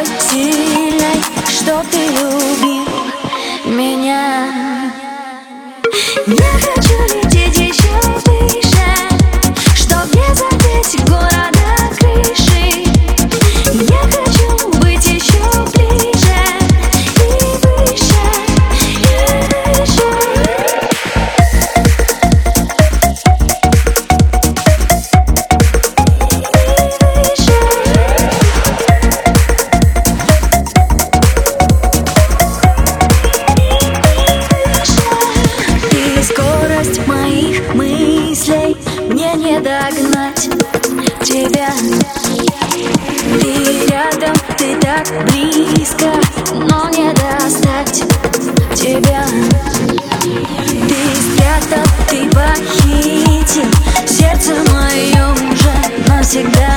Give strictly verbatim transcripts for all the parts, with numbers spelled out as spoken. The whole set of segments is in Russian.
такой сильной, чтоб ты любил меня. Я хочу лететь еще выше, чтоб не задеть города крыши. Я хочу быть еще ближе и выше, и выше. Скорость моих мыслей мне не догнать тебя. Ты рядом, ты так близко, но не достать тебя. Ты спрятал, ты похитил сердце мое уже навсегда.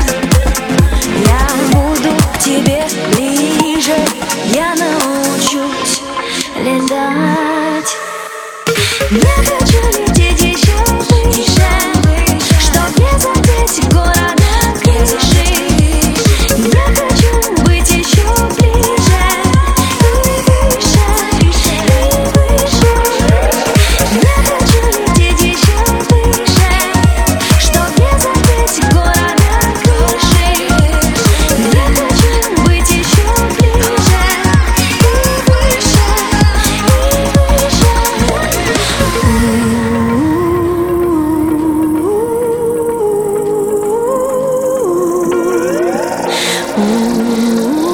Я буду к тебе ближе, я научусь летать. Я хочу лететь еще выше, чтоб не задеть города крыши. Я хочу быть еще ближе и выше, и выше. Я хочу лететь еще выше, чтоб не задеть города крыши. Я хочу быть еще ближе и выше, и выше. Ooh.